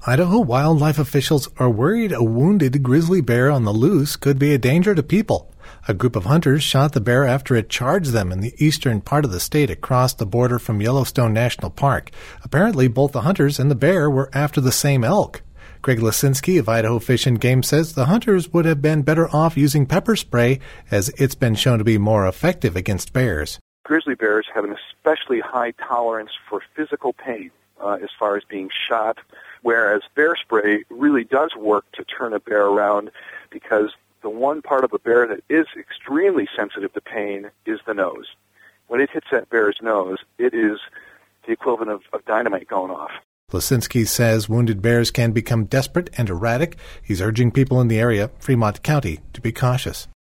Idaho wildlife officials are worried a wounded grizzly bear on the loose could be a danger to people. A group of hunters shot the bear after it charged them in the eastern part of the state across the border from Yellowstone National Park. Apparently, both the hunters and the bear were after the same elk. Greg Lisinski of Idaho Fish and Game says the hunters would have been better off using pepper spray, as it's been shown to be more effective against bears. Grizzly bears have an especially high tolerance for physical pain as far as being shot, whereas bear spray really does work to turn a bear around, because the one part of a bear that is extremely sensitive to pain is the nose. When it hits that bear's nose, it is the equivalent of dynamite going off. Lisinski says wounded bears can become desperate and erratic. He's urging people in the area, Fremont County, to be cautious.